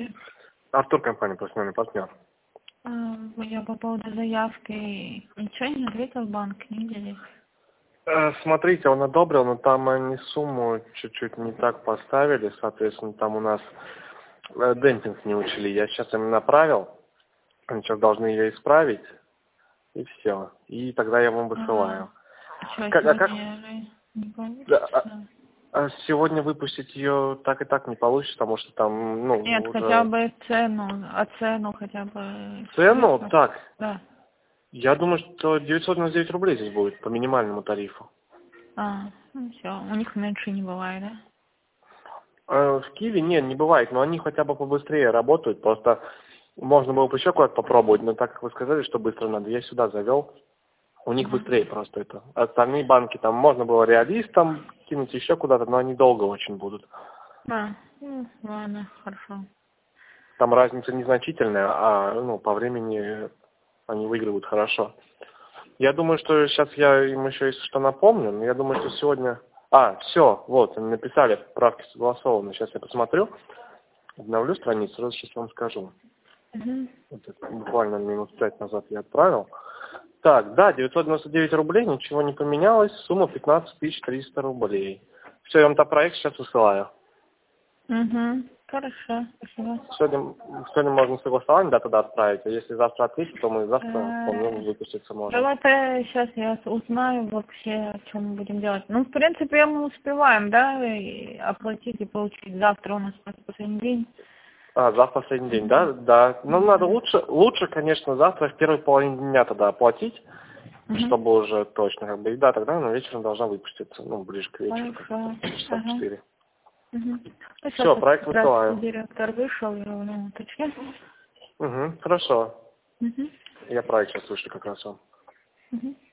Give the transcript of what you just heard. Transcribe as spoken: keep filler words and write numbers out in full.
связи. Артур, компания «Профессиональный партнер». А, я по поводу заявки ничего не ответил банк, не видели? Э, Смотрите, он одобрил, но там они сумму чуть-чуть не так поставили, соответственно, там у нас э, демпинг не учли. Я сейчас им направил, они сейчас должны ее исправить, и все. И тогда я вам высылаю. А что, Как- а как- сегодня не Да, получится? а- а сегодня выпустить ее так и так не получится, потому что там, ну, Нет, уже... хотя бы цену, а цену хотя бы... Цену? известно? Так, Да. я думаю, что девятьсот девяносто девять рублей здесь будет по минимальному тарифу. А, ну все, у них меньше не бывает, да? Э, В Киеве нет, не бывает, но они хотя бы побыстрее работают, просто можно было бы еще куда-то попробовать, но так как вы сказали, что быстро надо, я сюда завел, у них Ага. быстрее просто это. Остальные банки, там можно было реалист там кинуть еще куда-то, но они долго очень будут. А, ну, ладно, хорошо. Там разница незначительная, а ну, по времени они выигрывают хорошо. Я думаю, что сейчас я им еще если что напомню, но я думаю, что сегодня... А, все, вот, они написали, правки согласованы. Сейчас я посмотрю, обновлю страницу, сразу сейчас вам скажу. Угу. Вот это буквально минут пять назад я отправил. Так, да, девятьсот девяносто девять рублей, ничего не поменялось, сумма пятнадцать тысяч триста рублей. Все, я вам то проект сейчас высылаю. Угу. Хорошо, спасибо. Сегодня, сегодня можно согласование, да, туда отправить, а если завтра ответить, то мы завтра вполне Э, выпуститься можем. Давай-то сейчас я узнаю вообще, что мы будем делать. Ну, в принципе, мы успеваем, да, и оплатить и получить. Завтра у нас последний день. А, завтра последний день, да? Да. Ну, надо лучше, лучше, конечно, завтра в первой половине дня тогда оплатить, Угу. чтобы уже точно, как бы, и да, тогда она вечером должна выпуститься, ну, ближе к вечеру, Хорошо. часа Ага. четыре. Угу. Ну, Все, сейчас проект как раз высылаю. директор вышел, я ну, уточню. Угу, хорошо. Угу. Я проект сейчас вышлю как раз вам. Угу.